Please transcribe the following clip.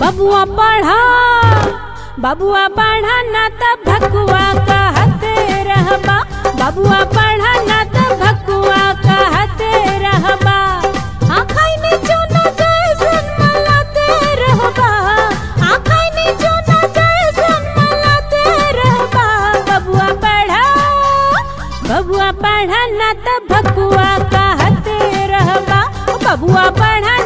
बबुआ पढ़ा ना त भकुआ कहते रहबा। बबुआ पढ़ा ना त भकुआ कहते रहबा। आँखाई में चूना जैसन मलाते रहबा। आँखाई में चूना जैसन मलाते रहबा। बबुआ पढ़ा ना त भकुआ कहते रहबा। बबुआ पढ़ा